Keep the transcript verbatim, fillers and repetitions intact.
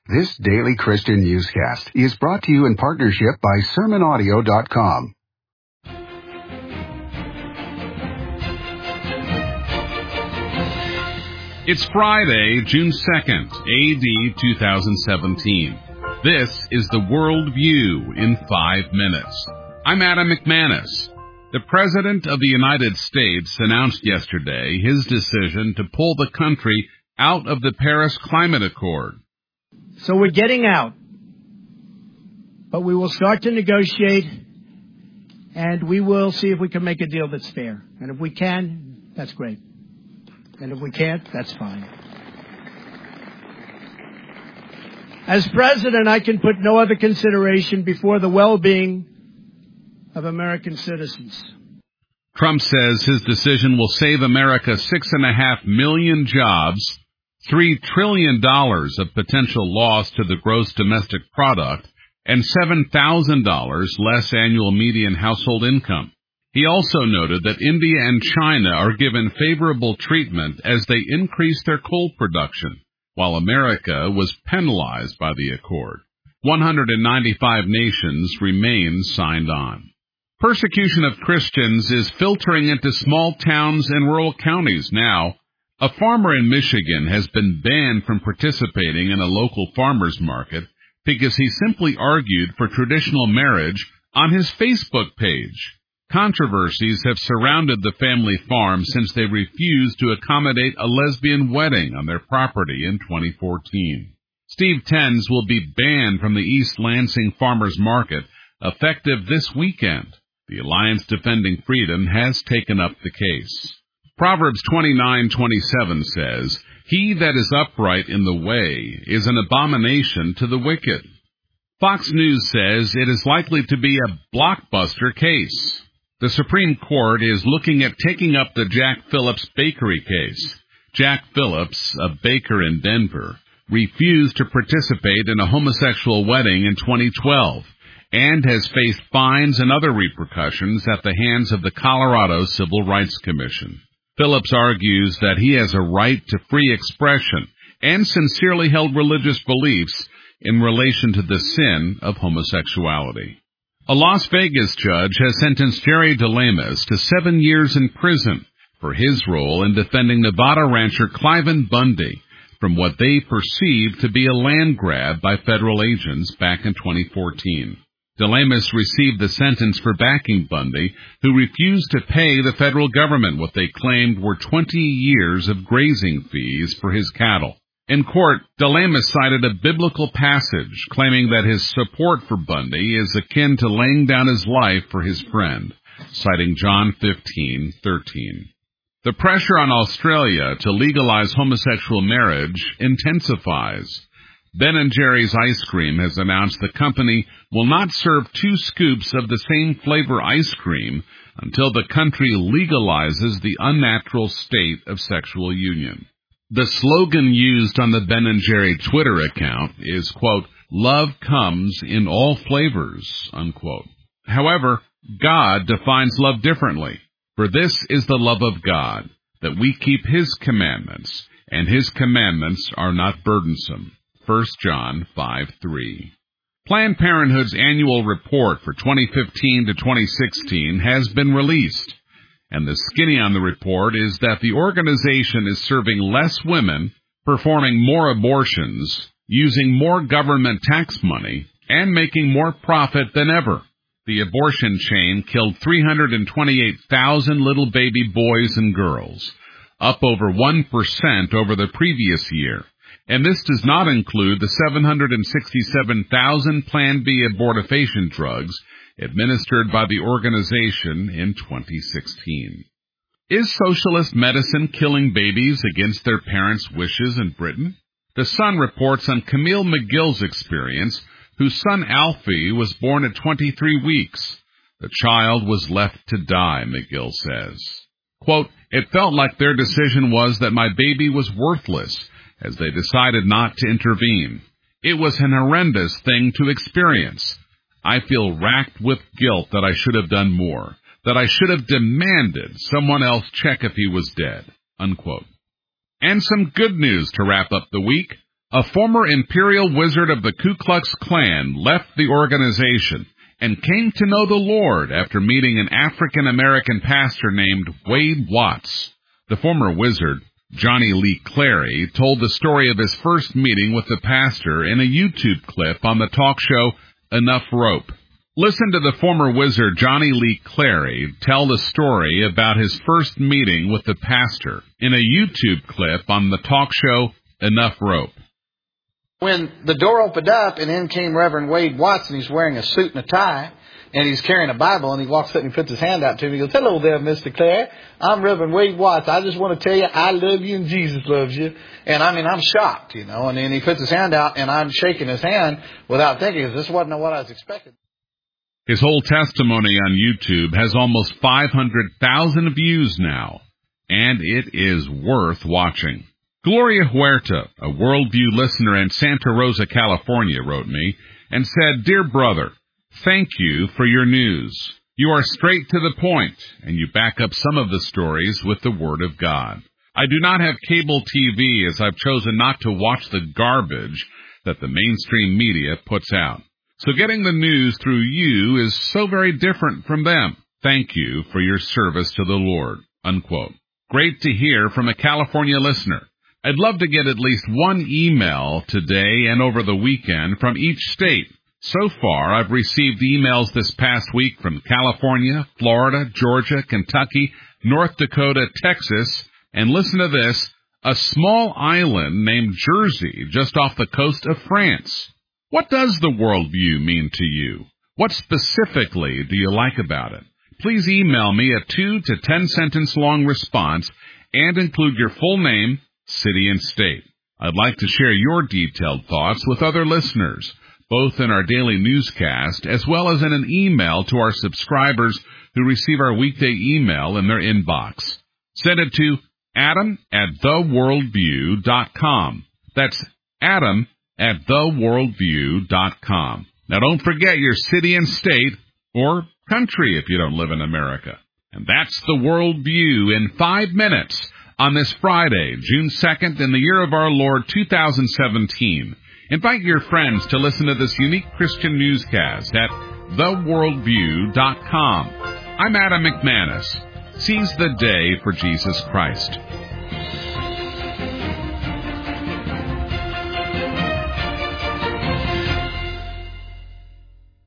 This daily Christian newscast is brought to you in partnership by sermon audio dot com. It's Friday, June second, A D two thousand seventeen. This is the World View in five minutes. I'm Adam McManus. The President of the United States announced yesterday his decision to pull the country out of the Paris Climate Accord. So we're getting out, but we will start to negotiate, and we will see if we can make a deal that's fair. And if we can, that's great. And if we can't, that's fine. As president, I can put no other consideration before the well-being of American citizens. Trump says his decision will save America six and a half million jobs, three trillion dollars of potential loss to the gross domestic product, and seven thousand dollars less annual median household income. He also noted that India and China are given favorable treatment as they increase their coal production, while America was penalized by the accord. one hundred ninety-five nations remain signed on. Persecution of Christians is filtering into small towns and rural counties now. A farmer in Michigan has been banned from participating in a local farmer's market because he simply argued for traditional marriage on his Facebook page. Controversies have surrounded the family farm since they refused to accommodate a lesbian wedding on their property in twenty fourteen. Steve Tenz will be banned from the East Lansing Farmers Market effective this weekend. The Alliance Defending Freedom has taken up the case. Proverbs twenty-nine twenty-seven says, "He that is upright in the way is an abomination to the wicked." Fox News says it is likely to be a blockbuster case. The Supreme Court is looking at taking up the Jack Phillips bakery case. Jack Phillips, a baker in Denver, refused to participate in a homosexual wedding in twenty twelve and has faced fines and other repercussions at the hands of the Colorado Civil Rights Commission. Phillips argues that he has a right to free expression and sincerely held religious beliefs in relation to the sin of homosexuality. A Las Vegas judge has sentenced Jerry DeLamas to seven years in prison for his role in defending Nevada rancher Cliven Bundy from what they perceived to be a land grab by federal agents back in twenty fourteen. DeLamas received the sentence for backing Bundy, who refused to pay the federal government what they claimed were twenty years of grazing fees for his cattle. In court, DeLamas cited a biblical passage claiming that his support for Bundy is akin to laying down his life for his friend, citing John fifteen thirteen. The pressure on Australia to legalize homosexual marriage intensifies. Ben and Jerry's Ice Cream has announced the company will not serve two scoops of the same flavor ice cream until the country legalizes the unnatural state of sexual union. The slogan used on the Ben and Jerry Twitter account is, quote, "Love comes in all flavors," unquote. However, God defines love differently. For this is the love of God, that we keep His commandments, and His commandments are not burdensome. First John five three. Planned Parenthood's annual report for twenty fifteen to twenty sixteen has been released, and the skinny on the report is that the organization is serving less women, performing more abortions, using more government tax money, and making more profit than ever. The abortion chain killed three hundred twenty-eight thousand little baby boys and girls, up over one percent over the previous year. And this does not include the seven hundred sixty-seven thousand Plan B abortifacient drugs administered by the organization in twenty sixteen. Is socialist medicine killing babies against their parents' wishes in Britain? The Sun reports on Camille McGill's experience, whose son Alfie was born at twenty-three weeks. The child was left to die, McGill says. Quote, "It felt like their decision was that my baby was worthless, as they decided not to intervene. It was an horrendous thing to experience. I feel racked with guilt that I should have done more, that I should have demanded someone else check if he was dead." Unquote. And some good news to wrap up the week. A former imperial wizard of the Ku Klux Klan left the organization and came to know the Lord after meeting an African-American pastor named Wade Watts. The former wizard, Johnny Lee Clary, told the story of his first meeting with the pastor in a YouTube clip on the talk show Enough Rope. Listen to the former wizard Johnny Lee Clary tell the story about his first meeting with the pastor in a YouTube clip on the talk show Enough Rope. When the door opened up and in came Reverend Wade Watts, and he's wearing a suit and a tie, and he's carrying a Bible, and he walks up and he puts his hand out to me. He goes, "Hello there, Mister Clare. I'm Reverend Wade Watts. I just want to tell you I love you and Jesus loves you." And I mean, I'm shocked, you know. And then he puts his hand out, and I'm shaking his hand without thinking, because this wasn't what I was expecting. His whole testimony on YouTube has almost five hundred thousand views now, and it is worth watching. Gloria Huerta, a Worldview listener in Santa Rosa, California, wrote me and said, "Dear brother, thank you for your news. You are straight to the point, and you back up some of the stories with the Word of God. I do not have cable T V, as I've chosen not to watch the garbage that the mainstream media puts out. So getting the news through you is so very different from them. Thank you for your service to the Lord." Unquote. Great to hear from a California listener. I'd love to get at least one email today and over the weekend from each state. So far, I've received emails this past week from California, Florida, Georgia, Kentucky, North Dakota, Texas, and listen to this, a small island named Jersey just off the coast of France. What does the Worldview mean to you? What specifically do you like about it? Please email me a two to ten sentence long response and include your full name, city, and state. I'd like to share your detailed thoughts with other listeners, both in our daily newscast as well as in an email to our subscribers who receive our weekday email in their inbox. Send it to Adam at the worldview dot com. That's Adam at the worldview dot com. Now don't forget your city and state, or country if you don't live in America. And that's the Worldview in five minutes on this Friday, June second, in the year of our Lord two thousand seventeen. Invite your friends to listen to this unique Christian newscast at the worldview dot com. I'm Adam McManus. Seize the day for Jesus Christ.